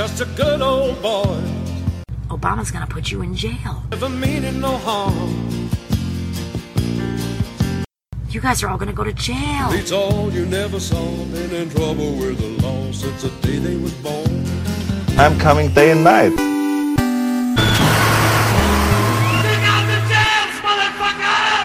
just a good old boy. Obama's gonna put you in jail. Never meaning no harm. You guys are all gonna go to jail. Beats all you never saw. Been in trouble with the law since the day they was born. I'm coming day and night. Dig out the jails, motherfucker!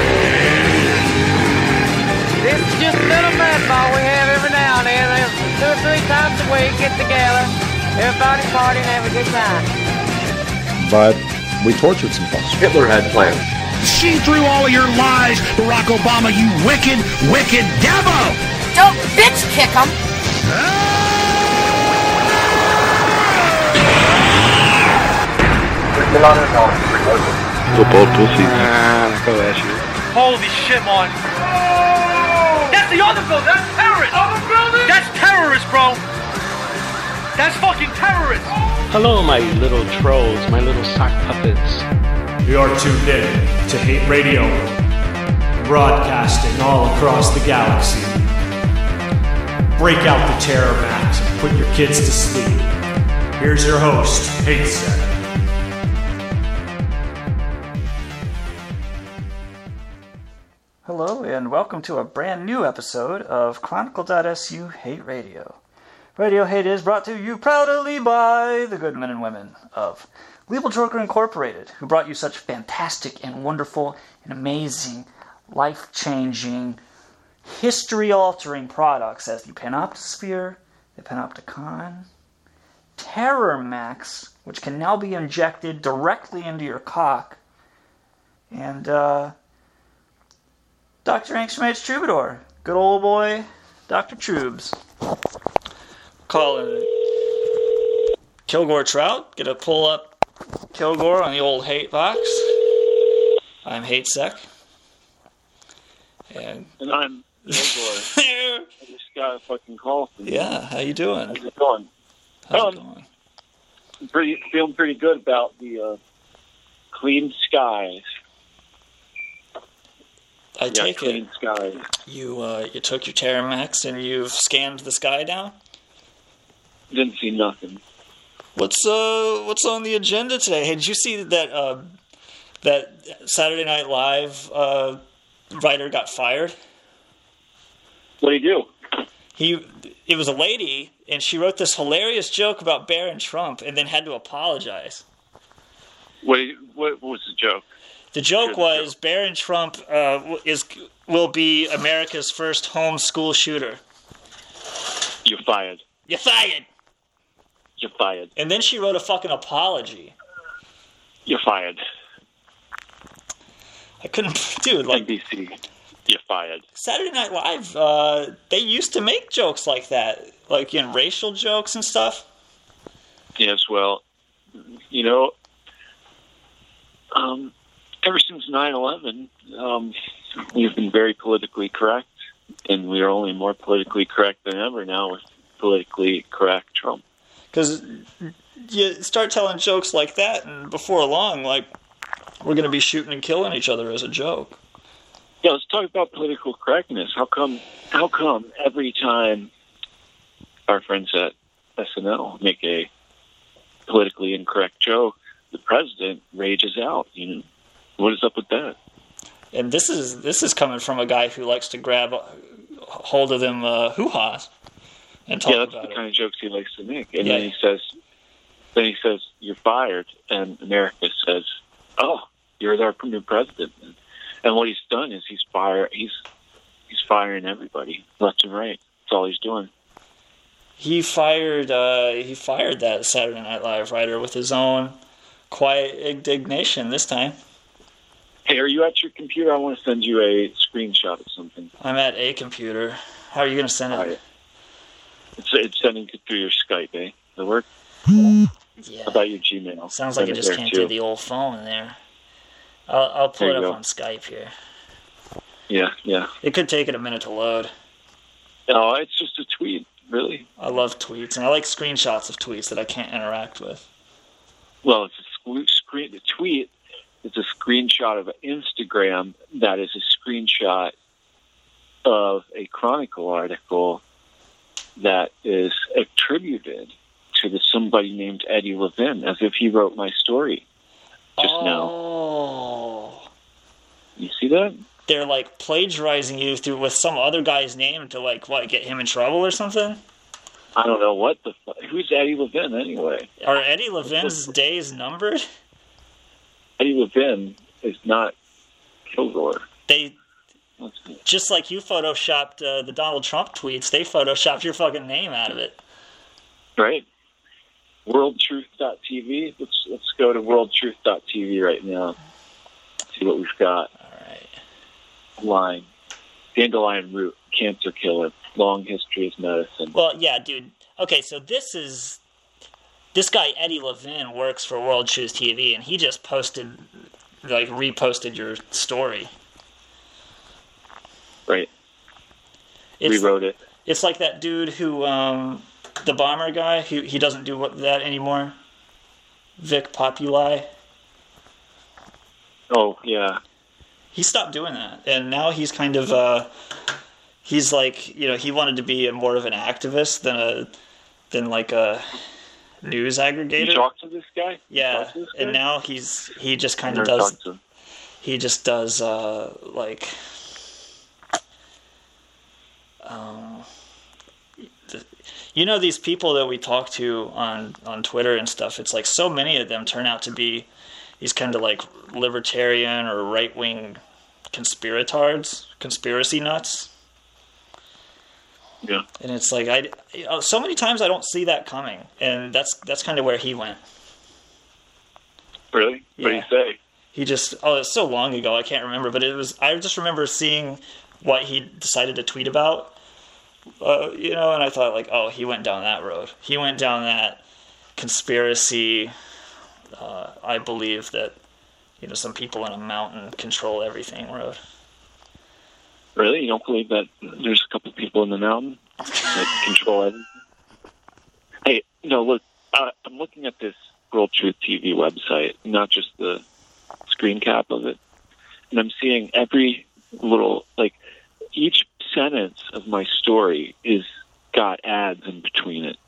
This is just a little mud ball we have every now and then. 2 or 3 times a week, get together. Everybody party and have a good time. But we tortured some folks. Hitler had plans. See through all of your lies, Barack Obama, you wicked, wicked devil! Don't bitch kick him! Football pussy. Go at you. Holy shit, Martin. That's the other building. That's terrorist. Other building? That's terrorist, bro. That's fucking terrorist. Hello, my little trolls, my little sock puppets. You are tuned in to Hate Radio, broadcasting all across the galaxy. Break out the Terror Max and put your kids to sleep. Here's your host, Hate Sec. Hello, and welcome to a brand new episode of Chronicle.su Hate Radio. Radio Hate is brought to you proudly by the good men and women of Legal Joker Incorporated, who brought you such fantastic and wonderful and amazing, life-changing, history-altering products as the Panoptosphere, the Panopticon, Terror Max, which can now be injected directly into your cock, and Dr. Ankshmade's Troubadour. Good old boy, Dr. Troobs. Calling it Kilgore Trout. Gonna pull up Kilgore on the old Hate box. I'm Hate Sec. And I'm Kilgore. I just got a fucking call from you. Yeah, how you doing? How's it going? How's it going? I'm feeling pretty good about the clean skies. I take clean skies. You took your Terror Max and you've scanned the sky down? Didn't see nothing. What's on the agenda today? Hey, did you see that that Saturday Night Live writer got fired? What did he do? It was a lady, and she wrote this hilarious joke about Barron Trump, and then had to apologize. What was the joke? The joke was Barron Trump will be America's first homeschool shooter. You're fired. You're fired. You're fired. And then she wrote a fucking apology. You're fired. I couldn't, dude. Like NBC. You're fired. Saturday Night Live. They used to make jokes like that, like racial jokes and stuff. Yes, well, ever since 9/11, we've been very politically correct, and we are only more politically correct than ever now with politically correct Trump. Because you start telling jokes like that, and before long, like, we're going to be shooting and killing each other as a joke. Yeah, let's talk about political correctness. How come every time our friends at SNL make a politically incorrect joke, the president rages out? What is up with that? And this is coming from a guy who likes to grab hold of them hoo-haws and talk about it. Yeah, that's the kind of jokes he likes to make. And then he says, you're fired, and America says, oh, you're our new president. And what he's done is he's firing everybody left and right. That's all he's doing. He fired that Saturday Night Live writer with his own quiet indignation this time. Hey, are you at your computer? I want to send you a screenshot of something. I'm at a computer. How are you going to send it? Right. It's sending it through your Skype, eh? Does it work? Yeah. How about your Gmail? Sounds like it just came through the old phone there. I'll pull it up on Skype here. Yeah. It could take it a minute to load. No, it's just a tweet, really. I love tweets, and I like screenshots of tweets that I can't interact with. Well, it's a tweet. It's a screenshot of Instagram that is a screenshot of a Chronicle article that is attributed to the somebody named Eddie Levin, as if he wrote my story just now. Oh. You see that? They're like plagiarizing you through with some other guy's name to like get him in trouble or something. I don't know what the fuck. Who's Eddie Levin anyway? Are Eddie Levin's days numbered? Eddie Levin is not Kilgore. They, just like you photoshopped the Donald Trump tweets, they photoshopped your fucking name out of it. Right. WorldTruth.tv. Let's go to WorldTruth.tv right now. See what we've got. All right. Line. Dandelion root, cancer killer. Long history as medicine. Well, yeah, dude. Okay, so this guy Eddie Levin works for World Truth TV, and he just reposted your story. Right. Rewrote it. It's like that dude who, the bomber guy, he doesn't do that anymore. Vic Populi. Oh, yeah. He stopped doing that, and now he's kind of, he's like, you know, he wanted to be more of an activist than like a news aggregator. You talk to this guy? Yeah, and now he just kind of does. He just does you know, these people that we talk to on Twitter and stuff. It's like so many of them turn out to be these kind of like libertarian or right wing conspiracy nuts. Yeah. And it's like so many times I don't see that coming, and that's kind of where he went. Really? Yeah. What did he say? He just it's so long ago I can't remember, but I just remember seeing what he decided to tweet about, you know, and I thought like, oh, he went down that road. He went down that conspiracy. I believe that, you know, some people in a mountain control everything road. Really? You don't believe that there's a couple people in the mountain that control everything? Hey, no, look, I'm looking at this World Truth TV website, not just the screen cap of it, and I'm seeing every little, like, each sentence of my story is got ads in between it.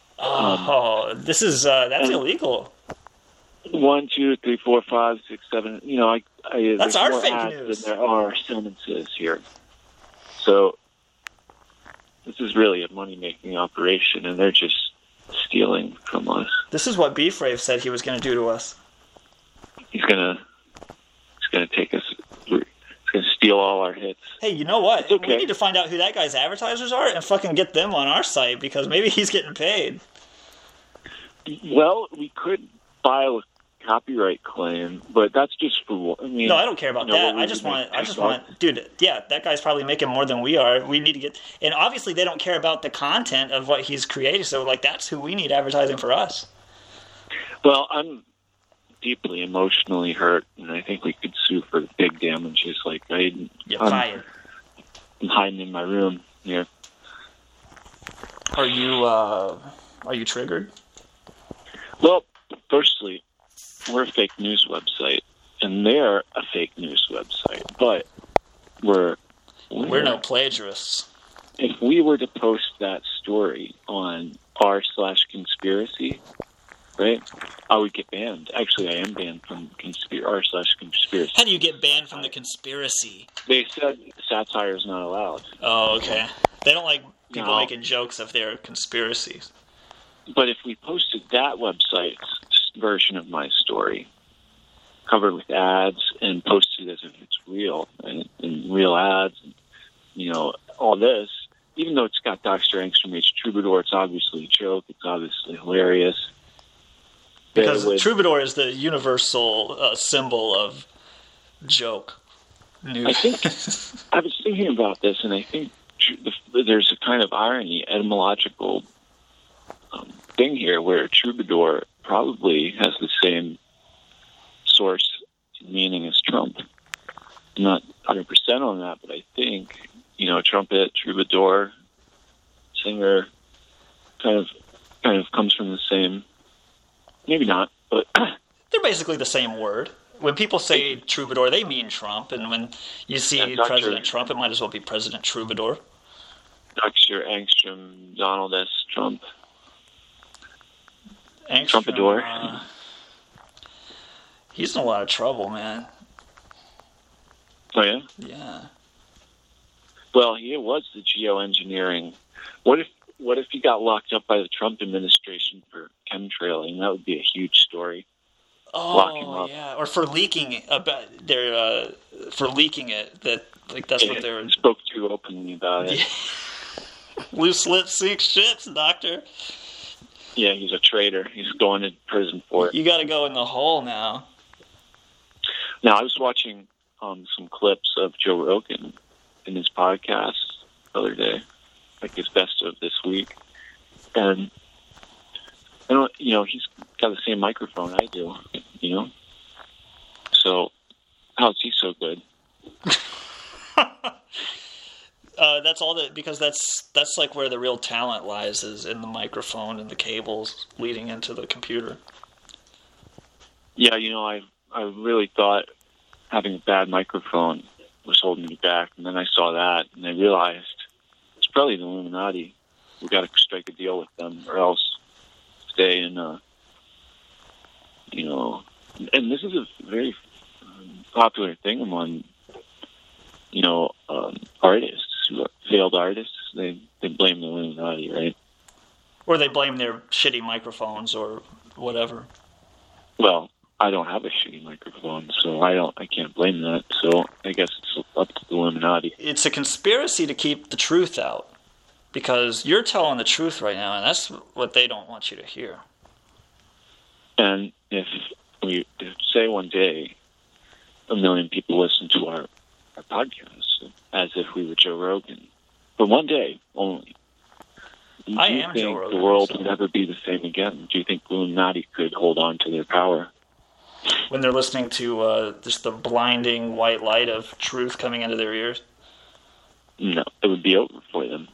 This is, that's illegal. 1, 2, 3, 4, 5, 6, 7. You know, that's our more fake ads news. than there are sentences here. So this is really a money-making operation, and they're just stealing from us. This is what Beef Rave said he was going to do to us. He's gonna take us. He's gonna steal all our hits. Hey, you know what? It's okay. We need to find out who that guy's advertisers are and fucking get them on our site, because maybe he's getting paid. Well, we could file a copyright claim, but that's just for. I mean, no, I don't care about that. I just want, dude. Yeah, that guy's probably making more than we are. We need to get, and obviously they don't care about the content of what he's created. So, like, that's who we need advertising for us. Well, I'm deeply emotionally hurt, and I think we could sue for big damages. Like, You're fired. I'm hiding in my room here. Are you triggered? Well, firstly, we're a fake news website, and they're a fake news website, but we're no plagiarists. If we were to post that story on r/conspiracy, right, I would get banned. Actually, I am banned from r/conspiracy. How do you get banned from the conspiracy? They said satire is not allowed. Oh, okay. They don't like people making jokes if they're conspiracies. But if we posted that website's version of my story, covered with ads, and posted as if it's real, and real ads, and, you know, all this, even though it's got Dr. Angstrom H. Troubadour, it's obviously a joke, it's obviously hilarious. Because Troubadour is the universal symbol of joke news. I think, I was thinking about this, and I think there's a kind of irony, etymological thing here, where Troubadour probably has the same source meaning as Trump. I'm not 100% on that, but I think, you know, trumpet, troubadour, singer, kind of comes from the same. Maybe not, but they're basically the same word. When people say troubadour, they mean Trump, and when you see President Trump, it might as well be President Troubadour. Dr. Angstrom, Donald S. Trump. Angstrom, Trumpador. He's in a lot of trouble, man. Oh, yeah? Yeah. Well, he was the geoengineering. What if he got locked up by the Trump administration for chemtrailing? That would be a huge story. Lock him Oh, up. yeah. Or for leaking for leaking it. That's what they were... Spoke too openly about it. Yeah. Loose lips sink ships, Doctor. Yeah, he's a traitor. He's going to prison for it. You got to go in the hole now. Now, I was watching some clips of Joe Rogan in his podcast the other day, like his best of this week, and he's got the same microphone I do, So, how is he so good? That's all because that's like where the real talent lies, is in the microphone and the cables leading into the computer. Yeah, I really thought having a bad microphone was holding me back, and then I saw that, and I realized it's probably the Illuminati. We got to strike a deal with them, or else stay in. And this is a very popular thing among artists, failed artists. They blame the Illuminati, right? Or they blame their shitty microphones or whatever. Well, I don't have a shitty microphone, so I can't blame that. So I guess it's up to the Illuminati. It's a conspiracy to keep the truth out, because you're telling the truth right now, and that's what they don't want you to hear. And if say one day 1 million people listen to our podcast as if we were Joe Rogan, for one day only, do you think Joe Rogan, the world would ever be the same again? Do you think Illuminati could hold on to their power? When they're listening to just the blinding white light of truth coming into their ears? No, it would be over for them.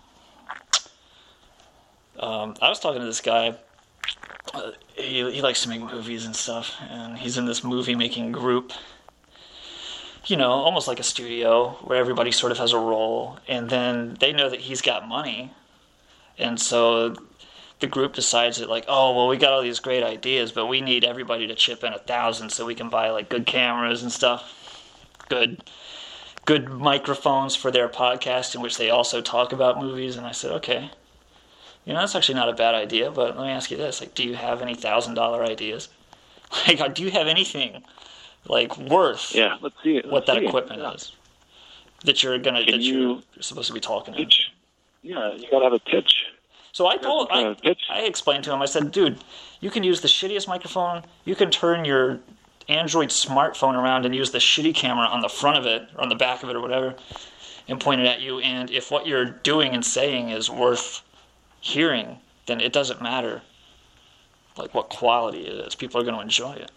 I was talking to this guy. He likes to make movies and stuff, and he's in this movie-making group. Almost like a studio where everybody sort of has a role, and then they know that he's got money, and so the group decides that, like, oh, well, we got all these great ideas, but we need everybody to chip in $1,000 so we can buy, like, good cameras and stuff, good microphones for their podcast in which they also talk about movies. And I said, okay, that's actually not a bad idea, but let me ask you this, like, do you have any $1,000 ideas? Like, do you have anything like worth let's see it. What that equipment is that you're supposed to be talking to? Yeah, you gotta have a pitch. So I explained to him, I said, dude, you can use the shittiest microphone, you can turn your Android smartphone around and use the shitty camera on the front of it, or on the back of it, or whatever, and point it at you, and if what you're doing and saying is worth hearing, then it doesn't matter like what quality it is. People are going to enjoy it.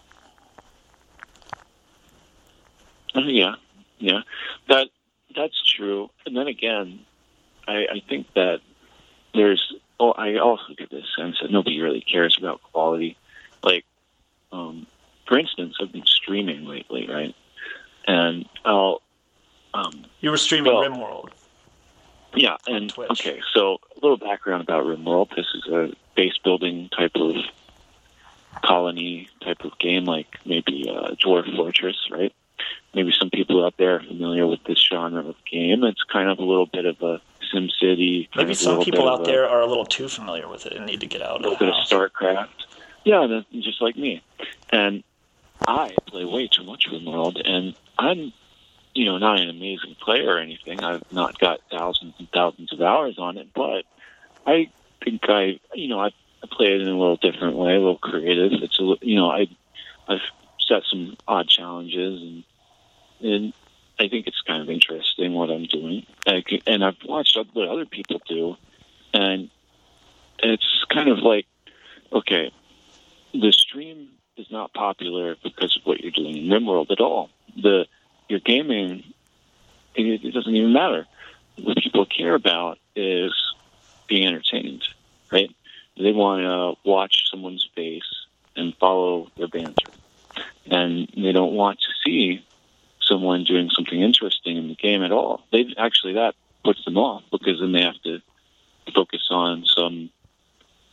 Yeah, that's true. And then again, I think that I also get this sense that nobody really cares about quality. Like, for instance, I've been streaming lately, right? And you were streaming RimWorld. Yeah, and okay, so a little background about RimWorld. This is a base building type of colony type of game, like maybe Dwarf Fortress, right? Maybe some people out there are familiar with this genre of game. It's kind of a little bit of a SimCity. Maybe some people out there are a little too familiar with it and need to get out of the house. A little bit of StarCraft. Yeah, just like me. And I play way too much RimWorld, and I'm, not an amazing player or anything. I've not got thousands and thousands of hours on it, but I think I play it in a little different way, a little creative. It's I've set some odd challenges, and I think it's kind of interesting what I'm doing. And I've watched what other people do, and it's kind of like, okay, the stream is not popular because of what you're doing in RimWorld at all. Your gaming, it doesn't even matter. What people care about is being entertained, right? They want to watch someone's face and follow their banter. And they don't want to see someone doing something interesting in the game at all. That puts them off, because then they have to focus on some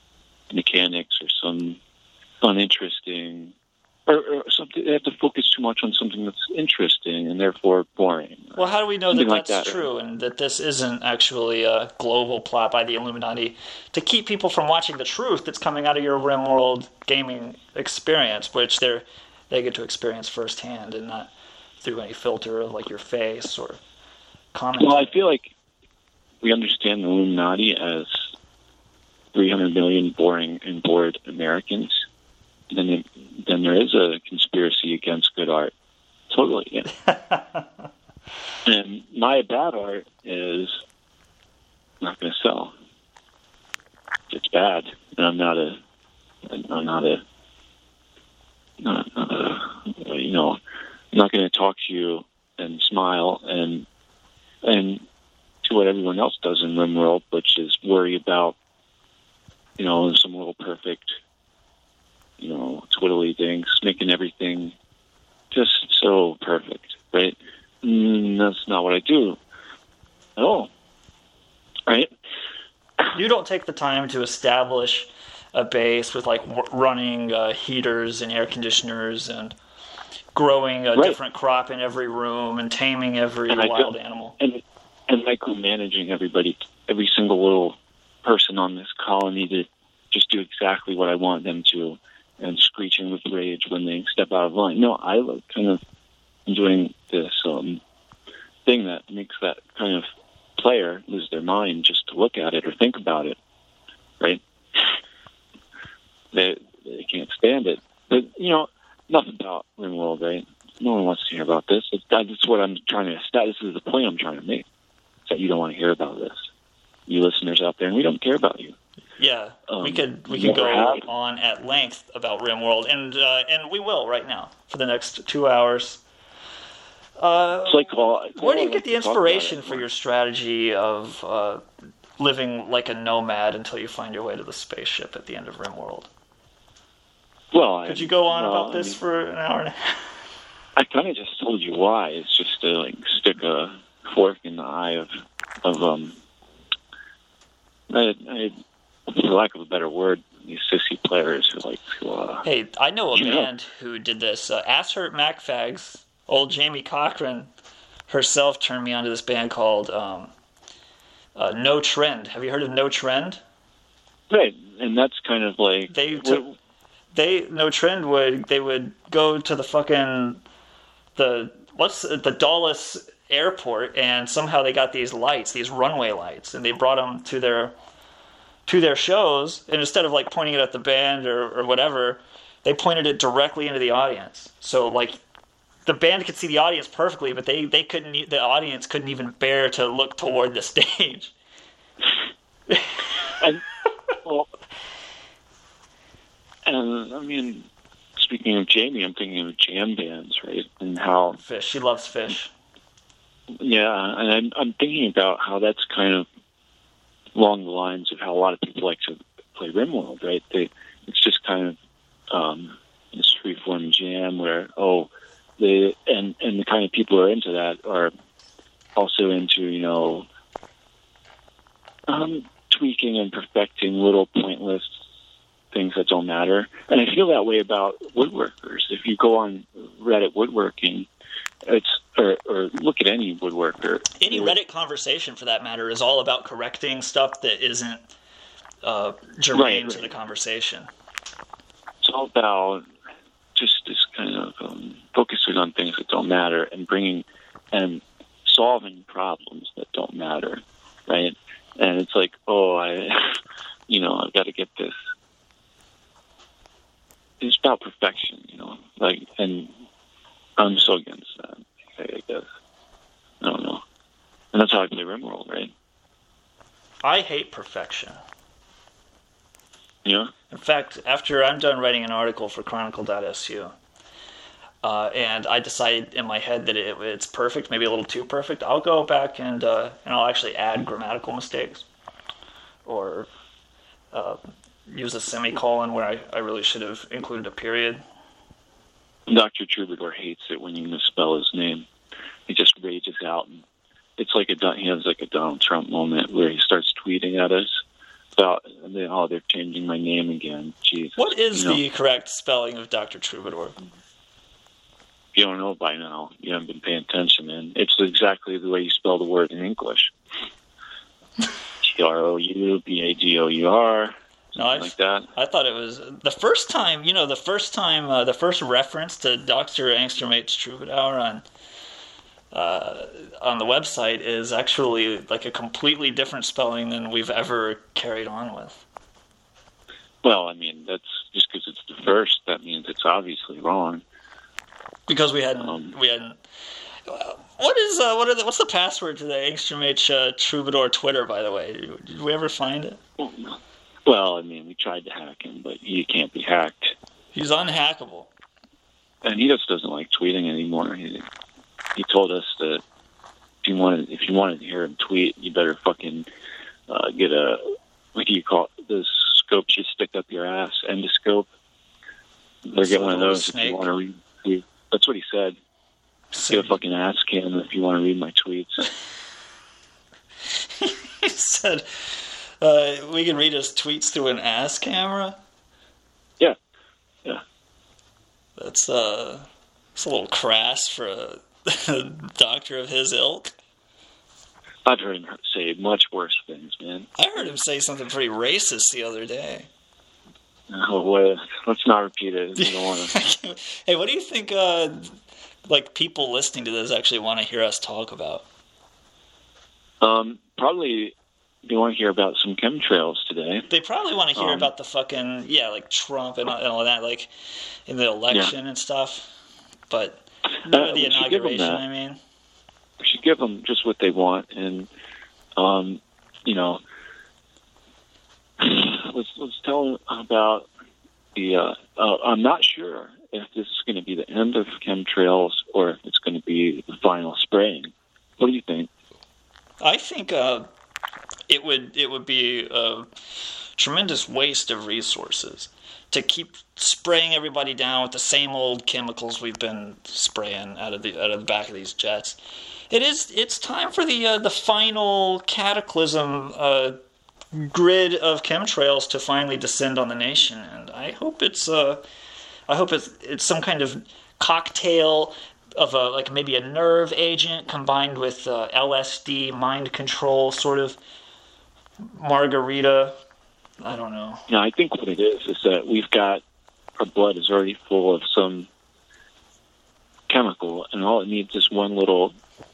mechanics or some uninteresting, or something. They have to focus too much on something that's interesting and therefore boring. Well, how do we know that Something that's true and that this isn't actually a global plot by the Illuminati to keep people from watching the truth that's coming out of your RimWorld gaming experience, which they get to experience firsthand and not through any filter of like your face or comments? Well, I feel like we understand the Illuminati as 300 million boring and bored Americans. Then there is a conspiracy against good art. Totally, yeah. And my bad art is not going to sell. It's bad, and I'm not a you know, I'm not going to talk to you and smile and do what everyone else does in RimWorld, which is worry about, you know, some little perfect, you know, twiddly things, making everything just so perfect, right? That's not what I do at all, right? You don't take the time to establish a base with like running heaters and air conditioners and growing a different crop in every room and taming every wild animal. And micromanaging everybody, every single little person on this colony to just do exactly what I want them to, and screeching with rage when they step out of line. No, I kind of doing this thing that makes that kind of player lose their mind just to look at it or think about it, right? They can't stand it. But, you know, nothing about RimWorld, right? No one wants to hear about this. That's what I'm trying to establish. This is the point I'm trying to make. Is that you don't want to hear about this. You listeners out there, and we don't care about you. Yeah, we could go on at length about RimWorld, and we will right now for the next 2 hours. Where do you get the inspiration for your strategy of living like a nomad until you find your way to the spaceship at the end of RimWorld? Well, could you go on about this for an hour and a half? I kind of just told you why. It's just to like stick a fork in the eye of for lack of a better word, these sissy players who like to... Hey, I know a band who did this. Ass Hurt MacFags, old Jamie Cochran herself turned me onto this band called No Trend. Have you heard of No Trend? Right, and that's kind of like... No Trend would go to the fucking... the Dulles airport, and somehow they got these lights, these runway lights, and they brought them to their shows, and instead of like pointing it at the band or whatever, they pointed it directly into the audience. So like the band could see the audience perfectly, but they couldn't. The audience couldn't even bear to look toward the stage. And I mean, speaking of Jamie, I'm thinking of jam bands, right? And how Fish. She loves Fish. Yeah, and I'm thinking about how that's kind of along the lines of how a lot of people like to play RimWorld, right? It's just kind of this freeform jam where the kind of people who are into that are also into, you know, tweaking and perfecting little pointless things that don't matter. And I feel that way about woodworkers. If you go on Reddit woodworking, or look at any woodworker. Any Reddit conversation, for that matter, is all about correcting stuff that isn't germane to the conversation. It's all about just this kind of focusing on things that don't matter and bringing and solving problems that don't matter, right? And it's like, I've got to get this. It's about perfection, you know, like, and I'm so against that, I guess. I don't know. And that's how I play RimWorld, right? I hate perfection. Yeah? In fact, after I'm done writing an article for Chronicle.su, and I decide in my head that it's perfect, maybe a little too perfect, I'll go back and I'll actually add grammatical mistakes. Or use a semicolon where I really should have included a period. Dr. Troubadour hates it when you misspell his name. He just rages out. And it's like he has like a Donald Trump moment where he starts tweeting at us they're changing my name again. Jesus. What is the correct spelling of Dr. Troubadour? If you don't know by now, you haven't been paying attention, man. It's exactly the way you spell the word in English. Troubador, like that. I thought it was the first time. The first reference to Dr. Angstrom H. Troubadour on the website is actually like a completely different spelling than we've ever carried on with. Well, I mean, that's just because it's the first. That means it's obviously wrong. Because we hadn't. What's the password to the Angstrom H. Troubadour Twitter? By the way, did we ever find it? Well, I mean, we tried to hack him, but he can't be hacked. He's unhackable. And he just doesn't like tweeting anymore. He told us that if you wanted to hear him tweet, you better fucking get a, what do you call it, the scopes you stick up your ass, endoscope. Better get one of those if you want to read. That's what he said. Get a fucking ass cam if you want to read my tweets. He said we can read his tweets through an ass camera? Yeah. That's a little crass for a doctor of his ilk. I've heard him say much worse things, man. I heard him say something pretty racist the other day. Oh, well, let's not repeat it. We don't want to. Hey, what do you think people listening to this actually want to hear us talk about? Probably they want to hear about some chemtrails today. They probably want to hear about the fucking, Trump and all that, like, in the election and stuff. But the inauguration, I mean. We should give them just what they want, and, let's tell them about the, I'm not sure if this is going to be the end of chemtrails or if it's going to be the final spraying. What do you think? I think it would be a tremendous waste of resources to keep spraying everybody down with the same old chemicals we've been spraying out of the back of these jets. It's time for the final cataclysm grid of chemtrails to finally descend on the nation, and I hope it's some kind of cocktail of maybe a nerve agent combined with LSD, mind control, sort of margarita. I don't know. Yeah, I think what it is that we've got, our blood is already full of some chemical, and all it needs is one little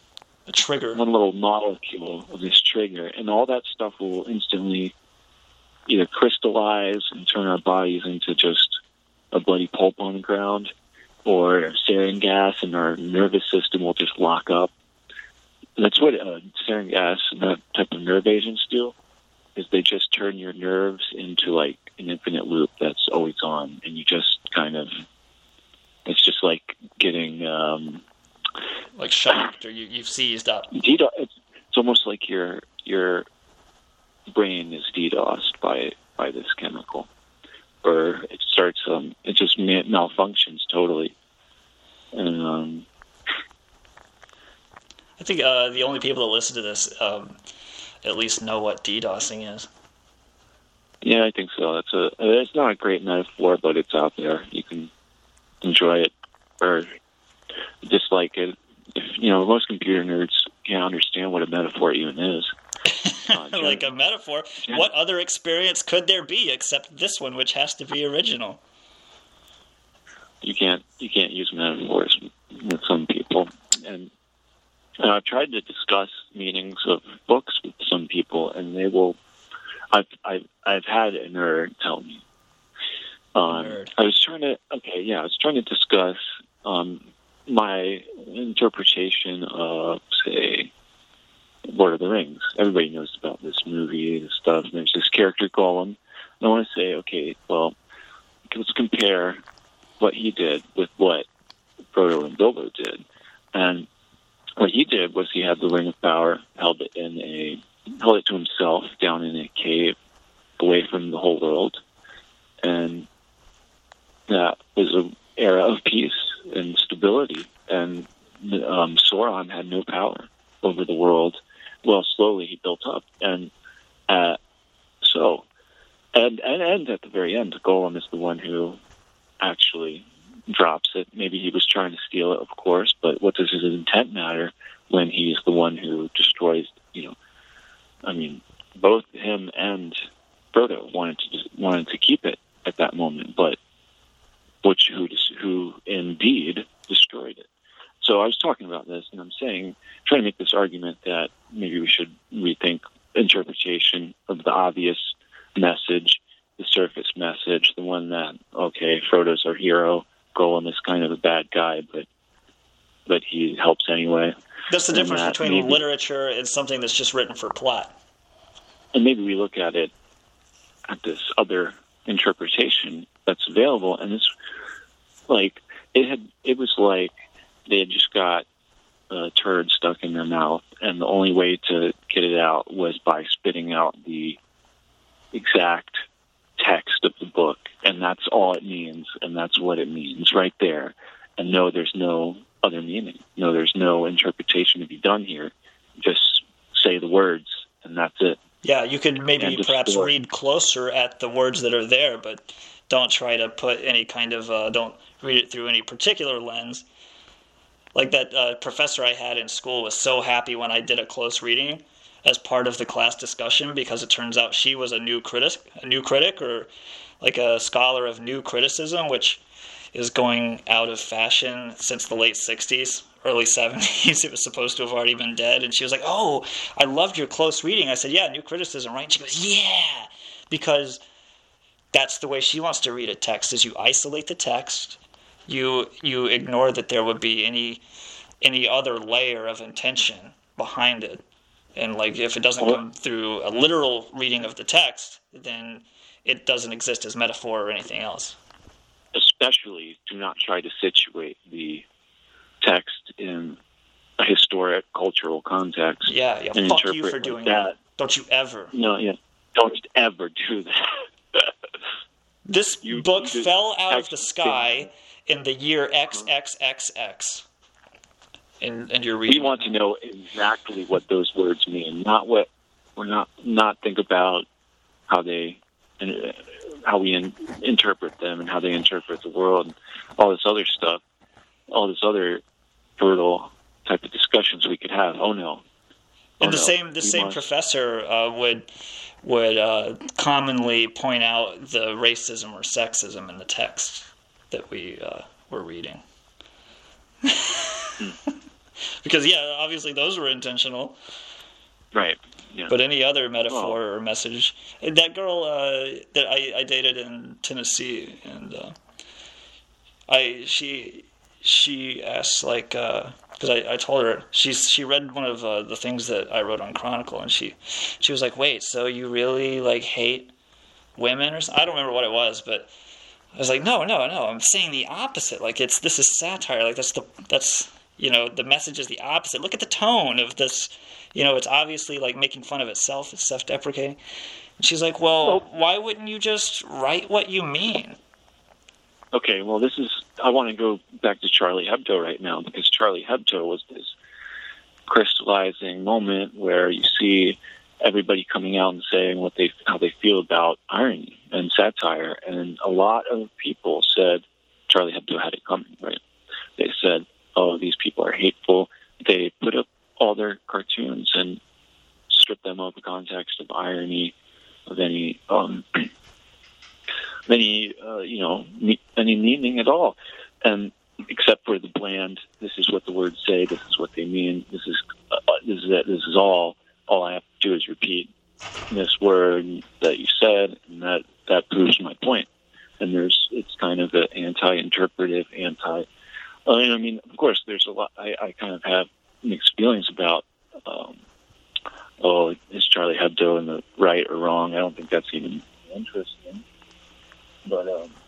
molecule of this trigger, and all that stuff will instantly either crystallize and turn our bodies into just a bloody pulp on the ground, or sarin gas, and our nervous system will just lock up. That's what sarin gas and that type of nerve agents do, is they just turn your nerves into like an infinite loop that's always on, and you just kind of, it's just like getting like shocked, or you've seized up. It's almost like your brain is DDoSed by this chemical, or it starts it just malfunctions totally. And I think the only people that listen to this at least know what DDoSing is. Yeah, I think so. It's not a great metaphor, but it's out there. You can enjoy it or dislike it. Most computer nerds can't understand what a metaphor even is. Like a metaphor? Yeah. What other experience could there be except this one, which has to be original? You can't use metaphors with some people, and I've tried to discuss meanings of books with some people, and they will. I've had a nerd tell me. I was trying to discuss my interpretation of, say, Lord of the Rings. Everybody knows about this movie and stuff, and there's this character Gollum. And I want to say, okay, well, let's compare what he did with what Frodo and Bilbo did. And what he did was he had the Ring of Power, held it to himself down in a cave away from the whole world. And that was an era of peace and stability. And Sauron had no power over the world. Well, slowly he built up. And so and at the very end, Golem is the one who actually drops it. Maybe he was trying to steal it, of course, but what does his intent matter when he's the one who destroys, I mean, both him and Frodo wanted to keep it at that moment, but who indeed destroyed it. So I was talking about this, and I'm trying to make this argument that maybe we should rethink interpretation of the obvious message, the surface message, the one that, okay, Frodo's our hero, Gollum is kind of a bad guy, but he helps anyway. That's the difference between literature and something that's just written for plot. And maybe we look at it at this other interpretation that's available, and it's like it was like they had just got a turd stuck in their mouth, and the only way to get it out was by spitting out the exact text of the book, and that's all it means, and that's what it means right there. And no, there's no other meaning. No, there's no interpretation to be done here. Just say the words, and that's it. Yeah, you could maybe perhaps read closer at the words that are there, but don't try to put any kind of, don't read it through any particular lens. Like that professor I had in school was so happy when I did a close reading as part of the class discussion, because it turns out she was a new critic, or like a scholar of new criticism, which is going out of fashion since the late 60s, early 70s. It was supposed to have already been dead. And she was like, oh, I loved your close reading. I said, yeah, new criticism, right? And she goes, yeah, because that's the way she wants to read a text, is you isolate the text, you ignore that there would be any other layer of intention behind it. And like if it doesn't come through a literal reading of the text, then it doesn't exist as metaphor or anything else. Especially do not try to situate the text in a historic, cultural context. Yeah, fuck you for doing that. Don't you ever. No, yeah. Don't ever do that. This book fell out of the sky in the year XXXX. And you're reading. We want to know exactly what those words mean, not think about how we interpret them and how they interpret the world, and all this other stuff, all this other fertile type of discussions we could have. Oh no. And the same professor would commonly point out the racism or sexism in the text that we were reading. Because, yeah, obviously those were intentional. Right. Yeah. But any other metaphor or message. That girl that I dated in Tennessee, and she asked, like, because I told her, she read one of the things that I wrote on Chronicle, and she was like, wait, so you really, like, hate women or something? I don't remember what it was, but I was like, no, I'm saying the opposite. Like, this is satire. Like, that's the message is the opposite. Look at the tone of this. It's obviously like making fun of itself. It's self-deprecating. And she's like, well, why wouldn't you just write what you mean? Okay, well, I want to go back to Charlie Hebdo right now, because Charlie Hebdo was this crystallizing moment where you see everybody coming out and saying how they feel about irony and satire. And a lot of people said Charlie Hebdo had it coming, right? They said, oh, these people are hateful. They put up all their cartoons and strip them of the context of irony, of any meaning at all, and except for the bland. This is what the words say. This is what they mean. This is it. This is all. All I have to do is repeat this word that you said, and that proves my point. And it's kind of an anti-interpretive, I mean, of course, there's a lot. I kind of have mixed feelings about, is Charlie Hebdo in the right or wrong? I don't think that's even interesting. But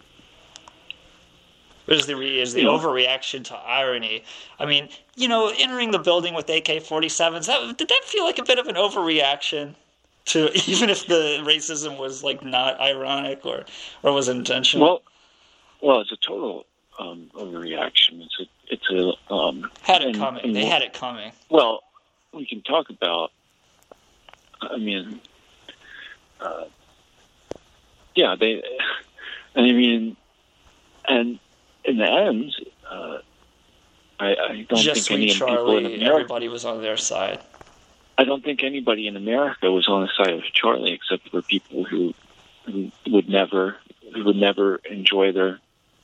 is the overreaction to irony? I mean, entering the building with AK-47s, did that feel like a bit of an overreaction to, even if the racism was like not ironic or was intentional? Well, it's a total overreaction. It's a had it coming. They had it coming. Well, we can talk about. I mean, yeah, I mean, and in the end, I don't Just think any Sweet people in Charlie, America. everybody was on their side. I don't think anybody in America was on the side of Charlie, except for people who would never enjoy their.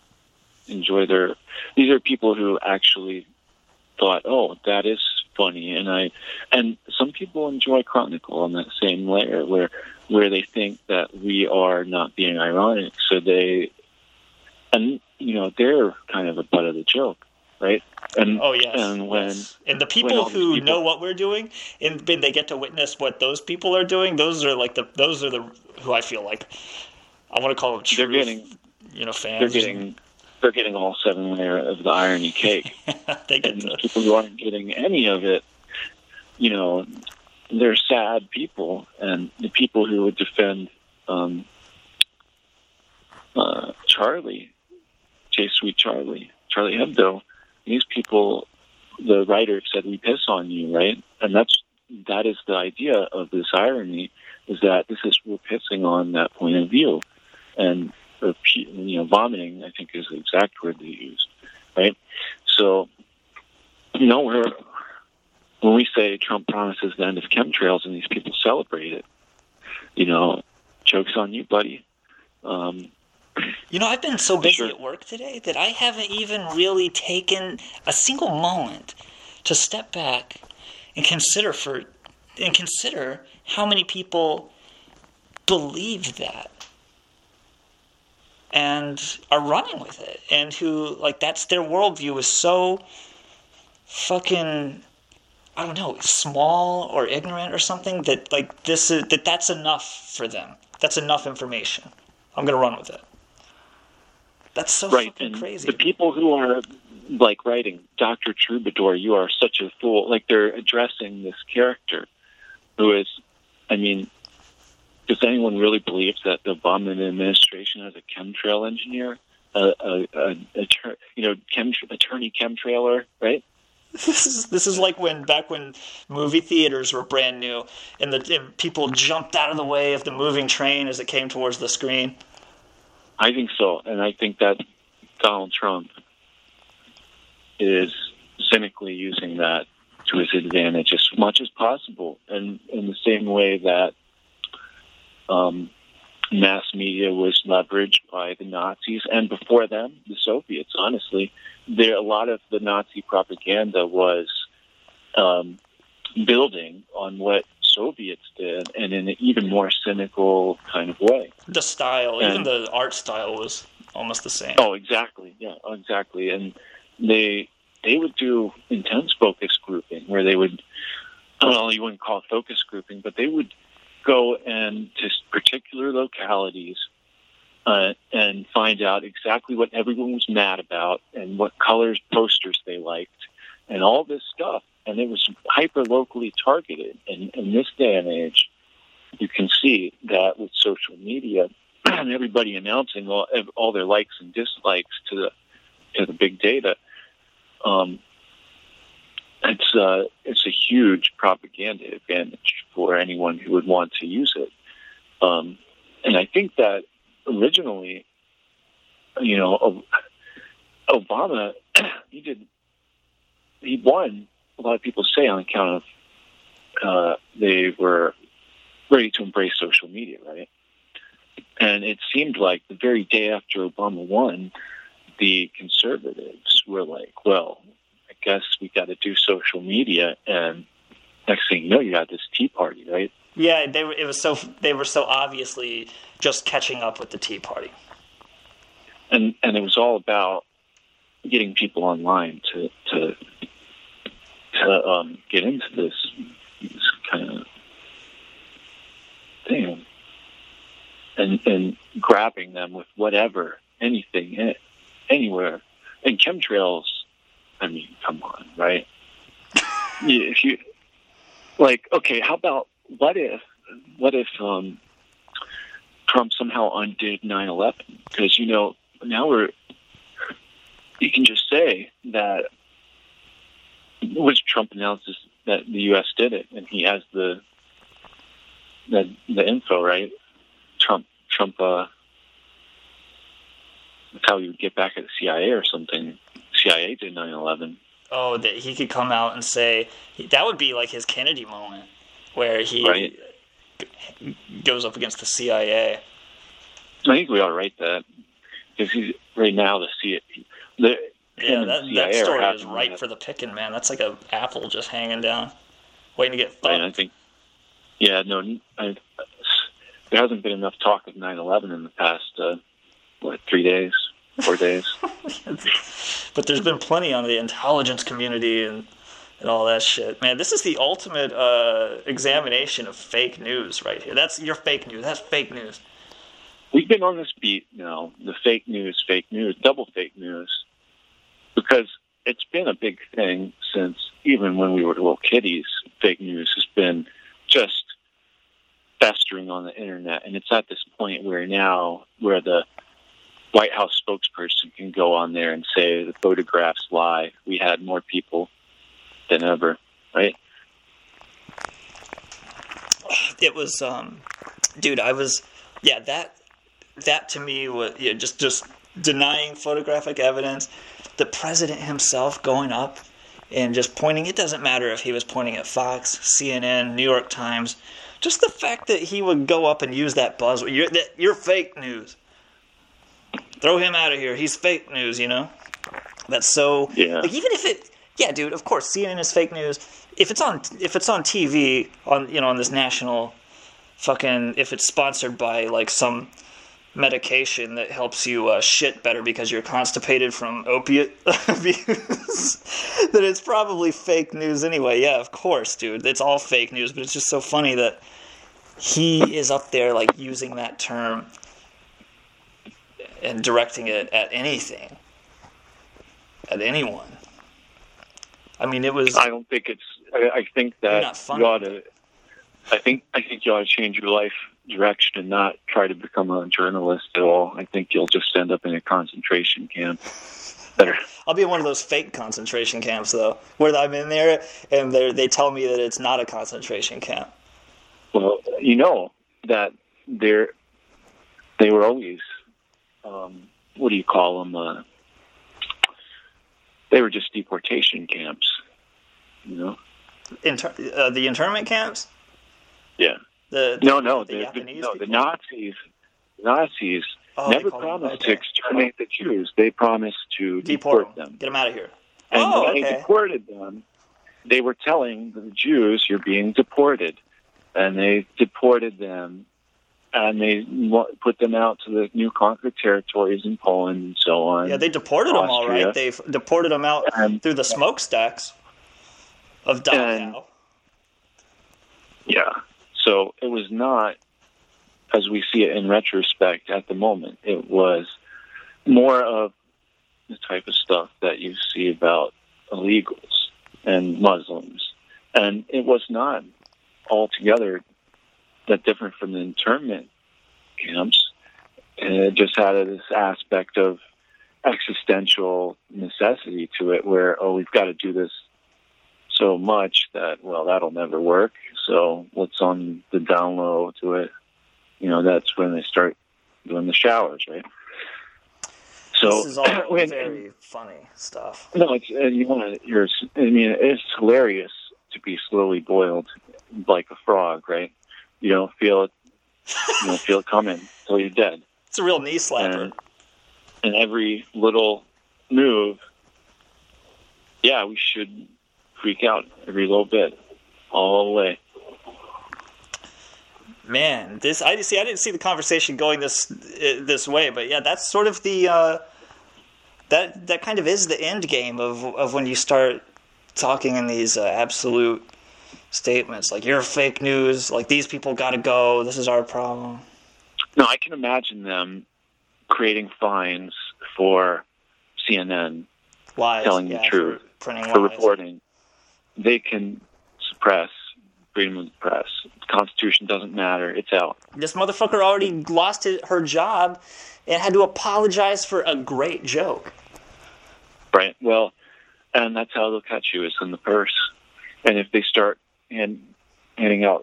These are people who actually thought, oh, that is funny, and some people enjoy Chronicle on that same layer where they think that we are not being ironic, so they're kind of a butt of the joke, right? And oh yes, and the people who know what we're doing, and they get to witness what those people are doing. Those are the who I feel like I want to call them true. They're getting, fans. They're getting all 7 layer of the irony cake. They get and people who aren't getting any of it, they're sad people, and the people who would defend Charlie, Sweet Charlie Hebdo, these people, the writer said, we piss on you, right? And that is the idea of this irony, is that we're pissing on that point of view. And, vomiting, I think, is the exact word they used, right? So, when we say Trump promises the end of chemtrails and these people celebrate it, joke's on you, buddy. I've been so busy at work today that I haven't even really taken a single moment to step back and consider how many people believe that and are running with it, and who, that's their worldview is so fucking, I don't know, small or ignorant or something that that's enough for them. That's enough information. I'm going to run with it. That's so right. fucking and crazy. The people who are writing Dr. Troubadour, you are such a fool. They're addressing this character who is, does anyone really believe that the Obama administration has a chemtrail engineer, attorney chemtrailer, right? This is like back when movie theaters were brand new, and people jumped out of the way of the moving train as it came towards the screen. I think so, and I think that Donald Trump is cynically using that to his advantage as much as possible, and in the same way that mass media was leveraged by the Nazis, and before them, the Soviets. Honestly, a lot of the Nazi propaganda was building on what Soviets did, and in an even more cynical kind of way. The style, even the art style, was almost the same. Oh, exactly. Yeah, exactly. And they would do intense focus grouping, where they would, well, you wouldn't call it focus grouping, but they would go and to particular localities and find out exactly what everyone was mad about and what colors posters they liked and all this stuff. And it was hyper-locally targeted. And in this day and age, you can see that with social media and everybody announcing all their likes and dislikes to the big data, it's a huge propaganda advantage for anyone who would want to use it. And I think that originally, Obama, he won, a lot of people say, on account of they were ready to embrace social media, right? And it seemed like the very day after Obama won, the conservatives were like, well, I guess we got to do social media. And next thing you know, you got this Tea Party, right? Yeah, they were so obviously just catching up with the Tea Party. And it was all about getting people online to get into this kind of thing, and grabbing them with whatever, anything, anywhere. And chemtrails, come on, right? If you okay, how about what if Trump somehow undid 9/11? Because now you can just say that Trump announces that the U.S. did it, and he has the info, right? Trump That's how he would get back at the CIA or something. CIA did 9/11. Oh, that he could come out and say that would be like his Kennedy moment, where he goes up against the CIA. I think we ought to write that because he's right now the CIA. That story is ripe for the picking, man. That's like an apple just hanging down, waiting to get fucked. Right, I think. Yeah, no, there hasn't been enough talk of 9/11 in the past 3 days, 4 days. But there's been plenty on the intelligence community and all that shit. Man, this is the ultimate examination of fake news right here. That's your fake news. That's fake news. We've been on this beat now, the fake news, double fake news, because it's been a big thing since even when we were little kiddies. Fake news has been just festering on the internet, and it's at this point where the White House spokesperson can go on there and say the photographs lie. We had more people than ever, right? It was, dude, that to me was just denying photographic evidence. The president himself going up and just pointing, it doesn't matter if he was pointing at Fox, CNN, New York Times, just the fact that he would go up and use that buzzword, you're fake news. Throw him out of here. He's fake news, you know? That's so... Yeah. Like, even if it... Yeah, dude, of course, CNN is fake news. If it's on TV, on this national fucking... If it's sponsored by, like, some medication that helps you shit better because you're constipated from opiate abuse, then it's probably fake news anyway. Yeah, of course, dude. It's all fake news, but it's just so funny that he is up there, like, using that term and directing it at anything, at anyone. I mean, it was... I don't think it's... I think that not funny. you ought to... I think you ought to change your life direction and not try to become a journalist at all. I think you'll just end up in a concentration camp. I'll be in one of those fake concentration camps, though, where I'm in there and they tell me that it's not a concentration camp. Well, you know that they were always... what do you call them? They were just deportation camps, you know? The internment camps? Yeah. The Nazis never promised to exterminate the Jews. They promised to deport them. Get them out of here. And when they deported them, they were telling the Jews, you're being deported. And they deported them, and they put them out to the new conquered territories in Poland and so on. Yeah, they deported them all right. They deported them out through the smokestacks of Dachau. Yeah. So it was not, as we see it in retrospect at the moment, it was more of the type of stuff that you see about illegals and Muslims. And it was not altogether that different from the internment camps. And it just had this aspect of existential necessity to it where, we've got to do this so much that, that'll never work. So what's on the down low to it? That's when they start doing the showers, right? So this is all very funny stuff. No, it's it's hilarious to be slowly boiled like a frog, right? You don't feel it. You don't feel it coming until you're dead. It's a real knee slapper. And every little move, we should freak out every little bit, all the way. Man, I didn't see the conversation going this way, but yeah, that's sort of the that kind of is the end game of when you start talking in these absolute statements, like you're fake news, like these people got to go, this is our problem. No, I can imagine them creating fines for CNN lies, telling the truth, for reporting. They can suppress freedom of the press. The Constitution doesn't matter. It's out. This motherfucker already lost her job and had to apologize for a great joke. Right. Well, and that's how they'll catch you, is in the purse. And if they start handing out,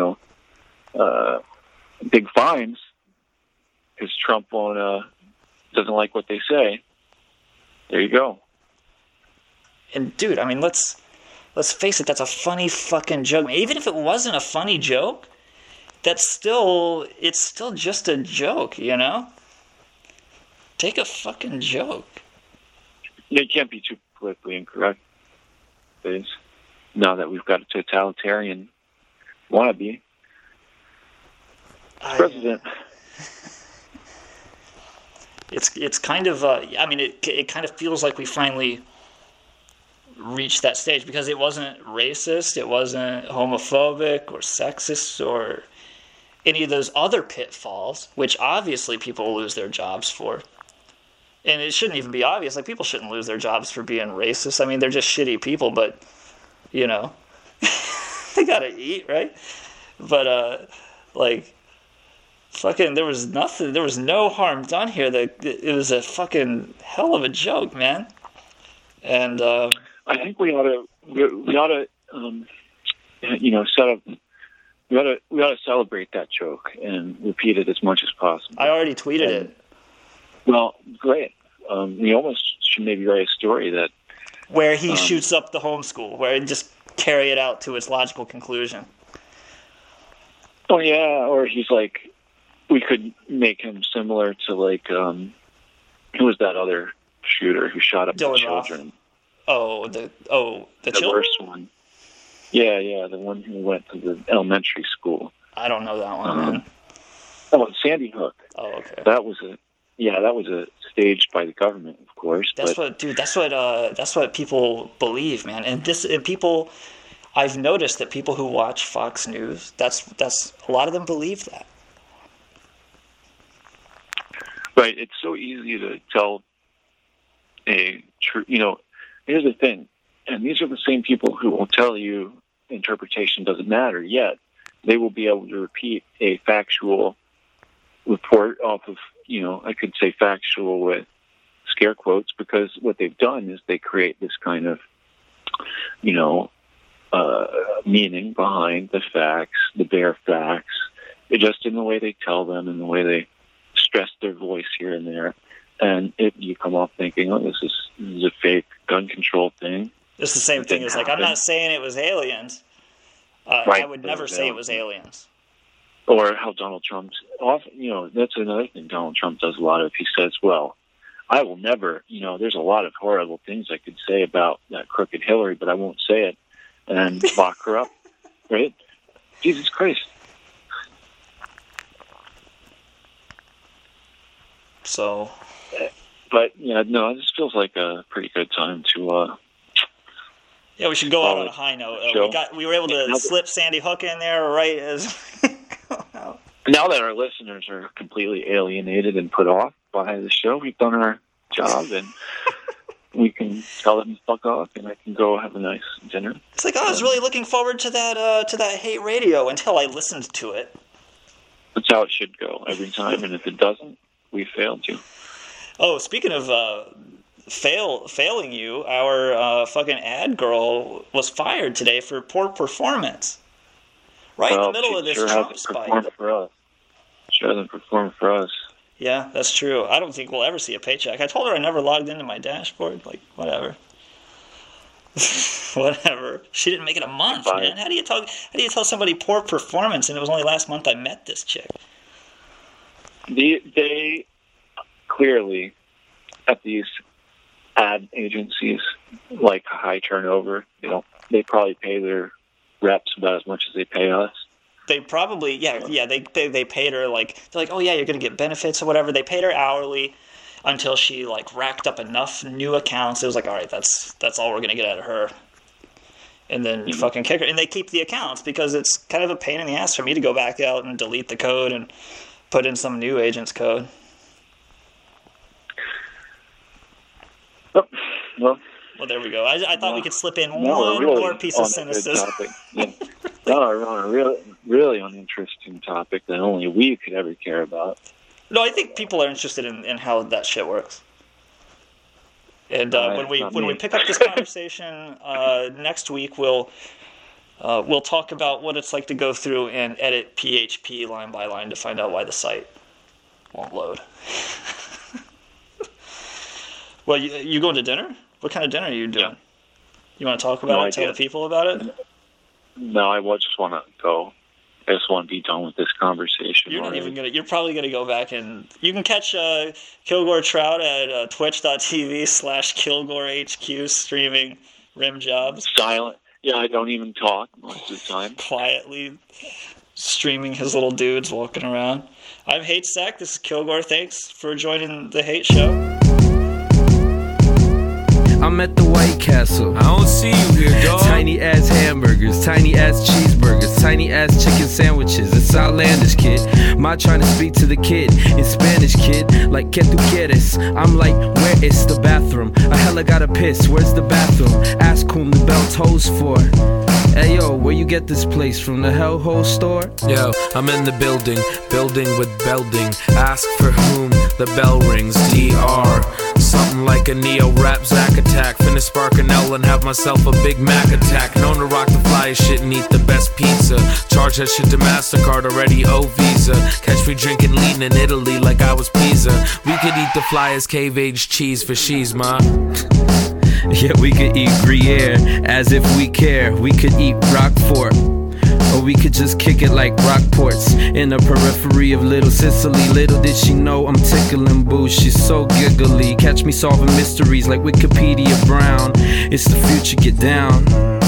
big fines, because Trump won't doesn't like what they say, there you go. And dude, I mean, let's face it, that's a funny fucking joke. Even if it wasn't a funny joke, it's still just a joke, you know? Take a fucking joke. You can't be too politically incorrect. Now that we've got a totalitarian wannabe president. It's kind of I mean it kind of feels like we finally reached that stage, because it wasn't racist, it wasn't homophobic or sexist or any of those other pitfalls, which obviously people lose their jobs for. And it shouldn't even be obvious. Like, people shouldn't lose their jobs for being racist. I mean, they're just shitty people, but, you know, they gotta eat, right? But, like, fucking, there was no harm done here. It was a fucking hell of a joke, man. And, I think we ought to celebrate that joke and repeat it as much as possible. I already tweeted it. Well, great. We almost should maybe write a story that where he shoots up the homeschool, where he just carry it out to its logical conclusion. Oh yeah, or he's like, we could make him similar to like, who was that other shooter who shot up Dylan the children? Roth. The children? Worst one. Yeah, the one who went to the elementary school. I don't know that one, man. Oh, Sandy Hook. Oh, okay. That was staged by the government, of course. That's what people believe, man. And people, I've noticed that people who watch Fox News, that's a lot of them believe that. Right. It's so easy to tell a true. You know, here's the thing, and these are the same people who will tell you interpretation doesn't matter. Yet they will be able to repeat a factual report off of, I could say factual with scare quotes, because what they've done is they create this kind of, meaning behind the facts, the bare facts, just in the way they tell them and the way they stress their voice here and there. And you come off thinking, oh, this is a fake gun control thing. It's the same thing as, like, I'm not saying it was aliens. Right, I would never say it was aliens. Or how Donald Trump's often, that's another thing Donald Trump does a lot of. He says, well, I will never, there's a lot of horrible things I could say about that crooked Hillary, but I won't say it, and lock her up, right? Jesus Christ. So. But, this feels like a pretty good time to, yeah, we should go out on a high note. We were able to slip Sandy Hook in there right as... Now that our listeners are completely alienated and put off by the show, we've done our job, and we can tell them to fuck off, and I can go have a nice dinner. It's like, I was really looking forward to that hate radio until I listened to it. That's how it should go every time, and if it doesn't, we failed you. Oh, speaking of failing you, our fucking ad girl was fired today for poor performance. Right in the middle of this Trump spike. She hasn't performed for us. Yeah, that's true. I don't think we'll ever see a paycheck. I told her I never logged into my dashboard. Like, whatever. Whatever. She didn't make it a month, man. How do you tell somebody poor performance, and it was only last month I met this chick? They clearly, at these ad agencies, like high turnover, they probably pay their reps about as much as they pay us. They probably, they paid her, like, they're like, oh yeah, you're going to get benefits or whatever. They paid her hourly until she, like, racked up enough new accounts. It was like, all right, that's all we're going to get out of her. And then you fucking kick her. And they keep the accounts because it's kind of a pain in the ass for me to go back out and delete the code and put in some new agent's code. Well, there we go. I thought we could slip in one more piece of cynicism. On a really uninteresting topic that only we could ever care about. No, I think people are interested in how that shit works. And when we pick up this conversation next week, we'll talk about what it's like to go through and edit PHP line by line to find out why the site won't load. Well, you going to dinner? What kind of dinner are you doing? Yeah. You want to talk about it? Tell the people about it? No, I just want to go. I just want to be done with this conversation. You're not even gonna. You're probably gonna go back and you can catch Kilgore Trout at twitch.tv/KilgoreHQ streaming rim jobs. Silent. Yeah, I don't even talk most of the time. Quietly streaming his little dudes walking around. I'm Hate Sack. This is Kilgore. Thanks for joining the Hate Show. I'm at the White Castle. I don't see you here, dog. Tiny ass hamburgers, tiny ass cheeseburgers, tiny ass chicken sandwiches. It's outlandish, kid. My trying to speak to the kid in Spanish, kid. Like, ¿qué tú quieres? I'm like, where is the bathroom? I hella gotta piss. Where's the bathroom? Ask whom the bell tolls for. Hey yo, where you get this place from? The Hellhole store? Yo, I'm in the building with belding. Ask for whom the bell rings. DR. Something like a neo-rap Zack attack. Finna spark an L and have myself a Big Mac attack. Known to rock the flyest shit and eat the best pizza. Charge that shit to MasterCard, already owe Visa. Catch me drinking lean in Italy like I was Pisa. We could eat the flyest cave-aged cheese for she's, ma. Yeah, we could eat Gruyere as if we care. We could eat Roquefort, or we could just kick it like Rockports in the periphery of Little Sicily. Little did she know I'm tickling boo. She's so giggly. Catch me solving mysteries like Wikipedia Brown. It's the future, get down.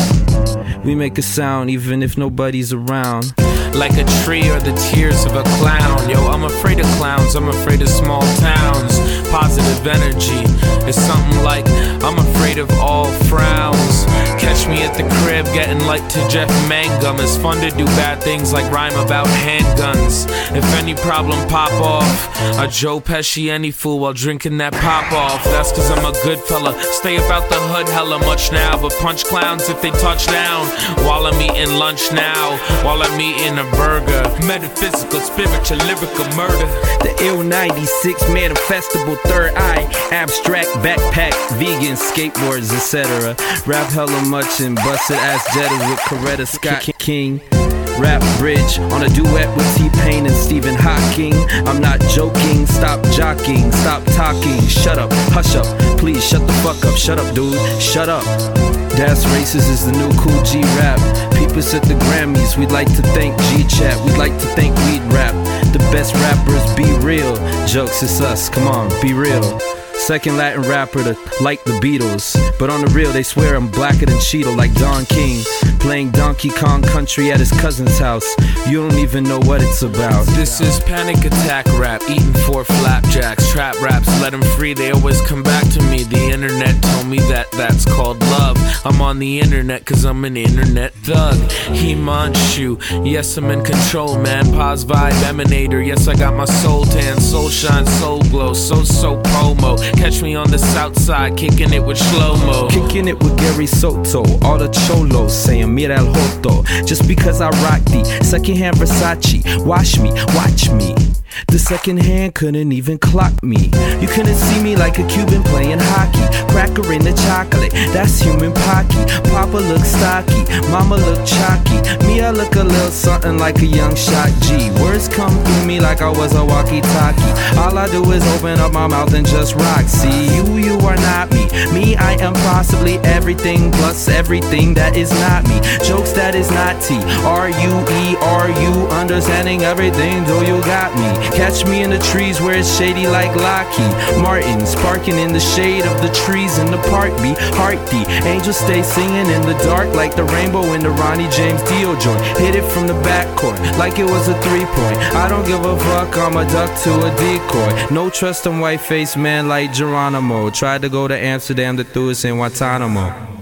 We make a sound even if nobody's around. Like a tree or the tears of a clown. Yo, I'm afraid of clowns, I'm afraid of small towns. Positive energy is something like I'm afraid of all frowns. Catch me at the crib getting light to Jeff Mangum. It's fun to do bad things like rhyme about handguns. If any problem pop off, I Joe Pesci any fool while drinking that pop off. That's cause I'm a good fella. Stay about the hood hella much now, but punch clowns if they touch down. While I'm eating lunch now, while I'm eating a burger. Metaphysical, spiritual, lyrical murder. The ill 96 manifestable third eye. Abstract backpack, vegan skateboards, etc. Rap hella much and busted ass Jettas with Coretta Scott King. Rap bridge on a duet with T-Pain and Stephen Hawking. I'm not joking, stop jockeying, stop talking. Shut up, hush up, please shut the fuck up. Shut up, dude, shut up. Das Racist is the new cool G-Rap. Peepers at the Grammys, we'd like to thank G-Chat. We'd like to thank Weed Rap. The best rappers, be real. Jokes, it's us, come on, be real. Second Latin rapper to like the Beatles. But on the real, they swear I'm blacker than Cheeto, like Don King. Playing Donkey Kong Country at his cousin's house. You don't even know what it's about. This is panic attack rap, eating 4 flapjacks. Trap raps, let them free, they always come back to me. The internet told me that that's called love. I'm on the internet cause I'm an internet thug. Himanshu, yes I'm in control, man. Pause vibe emanator, yes I got my soul tan. Soul shine, soul glow, so promo. Catch me on the south side, kicking it with slow-mo. Kicking it with Gary Soto. All the cholos saying mira el joto. Just because I rock the secondhand Versace. Watch me, watch me. The second hand couldn't even clock me. You couldn't see me like a Cuban playing hockey. Cracker in the chocolate, that's human pocky. Papa look stocky, mama look chalky. Me, I look a little something like a young shot G. Words come through me like I was a walkie-talkie. All I do is open up my mouth and just rock. See, you are not me. Me, I am possibly everything plus everything that is not me. Jokes that is not T. R-U-E, are-you understanding everything? Do you got me? Catch me in the trees where it's shady like Lockheed Martin, sparking in the shade of the trees in the park. Be hearty, angels stay singing in the dark like the rainbow in the Ronnie James Dio joint. Hit it from the backcourt like it was a 3-point. I don't give a fuck, I'm a duck to a decoy. No trust in white-faced man like Geronimo. Tried to go to Amsterdam, they threw us in Guantanamo.